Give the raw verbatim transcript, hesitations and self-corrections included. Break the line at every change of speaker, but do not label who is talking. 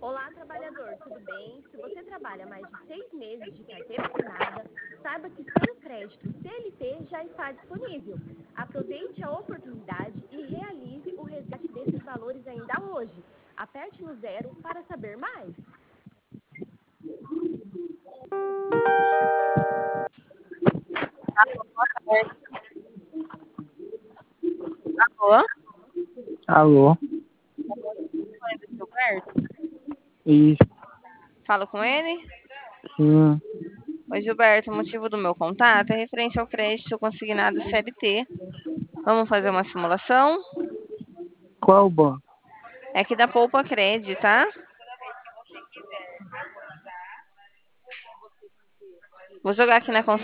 Olá, trabalhador, tudo bem? Se você trabalha mais de seis meses de carteira assinada, saiba que seu crédito C L T já está disponível. Aproveite a oportunidade e realize o resgate desses valores ainda hoje. Aperte no zero para saber mais.
Alô?
Alô?
Oi, do Gilberto?
Isso,
Falo com ele?
sim.
Oi, Gilberto, o motivo do meu contato é referente ao crédito consignado C L T. Vamos fazer uma simulação?
Qual banco?
É aqui da Poupa Cred, tá? Vou jogar aqui na